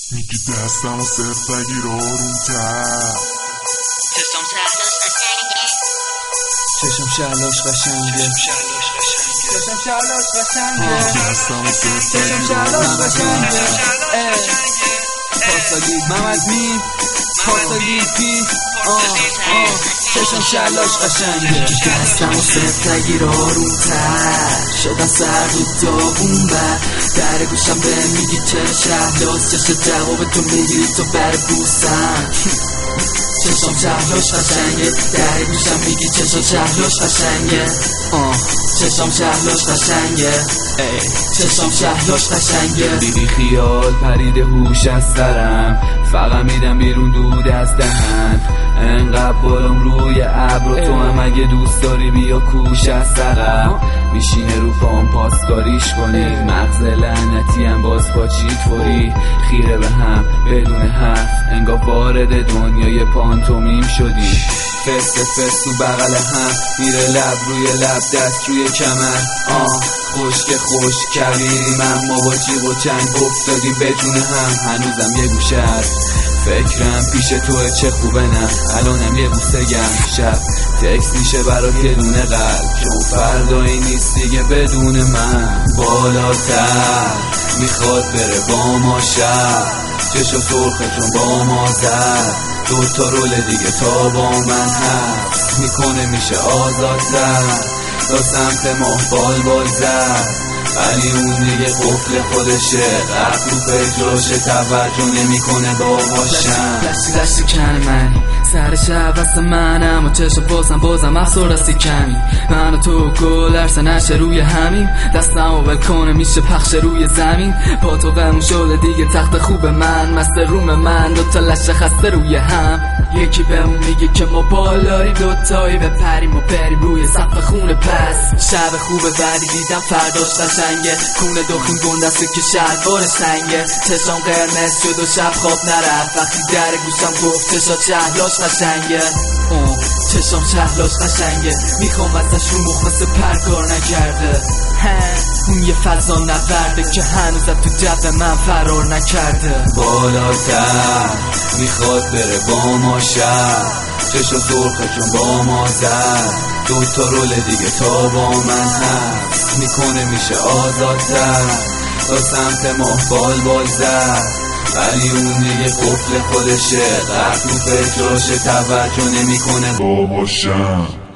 میگی دستم و صرف بگیر آروم‌تر. چشم شلاش قشنگه چشم شلاش قشنگه دستم و صرف چشم بگیر شلاش قشنگه آروم‌تر. پاساگی محمد میم پاساگی پی چشم شلاش قشنگه دستم و صرف نگیر آروم‌تر شدم سرد و داغون بر در گوشم به میگی چه شهلاس چش جواب تو میگیری تو بر بوسم چشم شهلاش قشنگه در گوشم میگی چشم شهلاش قشنگه چشم شهلاش قشنگه چشم شهلاش قشنگه دیدی خیال پرید هوش از سرم فقط میدم بیرون دود از دهن انقدر بالم روی ابر و تو هم اگه دوست داری بیا کوش از سرم میشینه رو پام پاسداریش کنی مغز لعنتی هم باز پاچیت فوری خیره به هم بدون حرف انگار وارد دنیای پانتومیم شدی فست تو بغل هم میره لب روی لب دست روی کمر خوش کبیریم اما با جیغ و چنگ افتادیم به جون هم هنوزم یه گوشه فکرم پیش توه چه خوبه نه الانم یه بوسه گرم شب تکس میشه برات یه دونه قلب چون فردایی نیست دیگه بدون من بالاتر میخواد بره با ما شب چشم سرخه چون با ما زد دوتا رول دیگه تا با من هست میکنه میشه آزادتر تا سمت ماه بال زد ولی اون دیگه قفل خودشه قفل رو پجراشه توجه نمیکنه باهاشم دستی کن منی سر شب وست منم و چشم بازم افسور دستی کمی من و تو گل ارسه نشه روی همین دستم و بلکنه میشه پخش روی زمین با تو قمون شده دیگه تخت خوب من مست روم من دوتا لشه خسته روی هم یکی بهمون میگه که ما بالاریم دوتایی بپریم و بریم روی سقف خونه پس شب خوبه ولی دیدم فرداش قشنگه کونه دخین گندسته که شلوار سنگه چشام قرمز شد و شب خواب نرفت وقتی در گوشم گفت چشات شهلاش قشنگه چشام شهلاش قشنگه میخوام ازش رو مخ مثل پرکار نکرده اون یه فضا نورده که هنوز تو جو من فرار نکرده بالاتر میخواد بره با ما شب چشم سرخه چون با ما زد دوتا رول دیگه تا با من هست میکنه میشه آزادتر تا سمت ماه بال زد ولی اون دیگه قفل خودشه قفل رو فکراشه توجه نمیکنه باباشم